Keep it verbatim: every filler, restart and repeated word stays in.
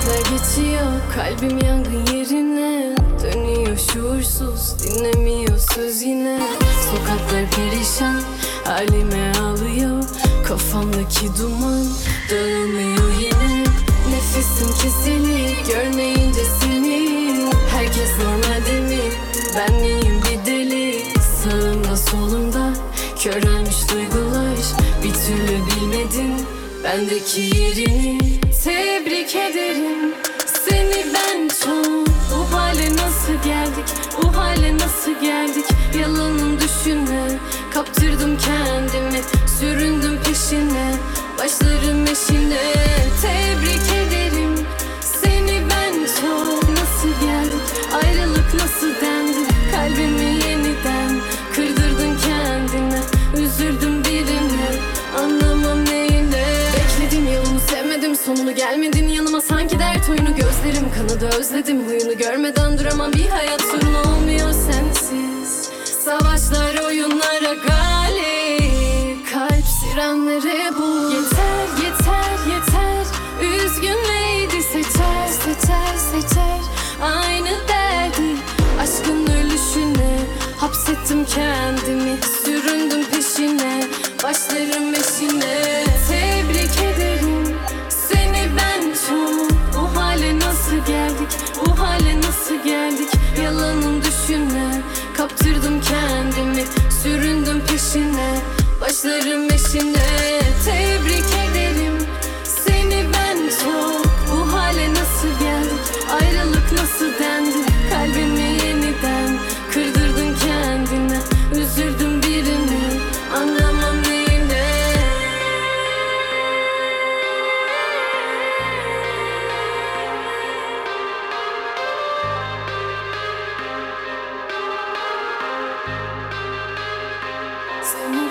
Saatler geçiyor, kalbim yangın yerine dönüyor şuursuz, dinlemiyor söz yine. Sokaklar perişan, halime alıyor. Kafamdaki duman dağılmıyor yine. Nefesim kesilip görmeyince seni. Herkes normalde mi? Ben miyim bir deli? Sağımda solumda körelmiş duygular. Bir türlü bilmedin bendeki yerini. Tebrik ederim seni ben çok. Bu hale nasıl geldik? Bu hale nasıl geldik? Yalanın düşünme, kaptırdım kendimi. Süründüm peşine, başlarım eşine. Tebrik ederim seni ben çok. Nasıl geldik? Ayrılık nasıl dendi? Kalbimi yeniden kırdırdın kendine. Üzüldüm birine, anlamam neyine. Bekledim yolunu, sevmedim sonunu. Gelmedin yanıma sanki dert oyunu. Gözlerim kanadı, özledim huyunu. Görmeden duramam, bir hayat sorun olmuyor sensiz. Savaşlar oyunlara galip, kalp sirenlere bu. Yeter yeter yeter, üzgün neydi seçer seçer seçer. Aynı derdi, aşkın ölüşüne hapsettim kendimi. Süründüm peşine, başlarım eşine. Tebrik ederim seni ben çok. Bu hale nasıl geldik? Bu hale nasıl geldik? Yalanın düşünme, kaptırdım kendimi. Süründüm peşine, başlarım eşine. Tebrik ederim seni ben çok. Bu hale nasıl geldik? Ayrılık nasıl dendi? Kalbimi yeniden kırdırdın kendine. Üzüldüm birine, anlamam neyine. Seni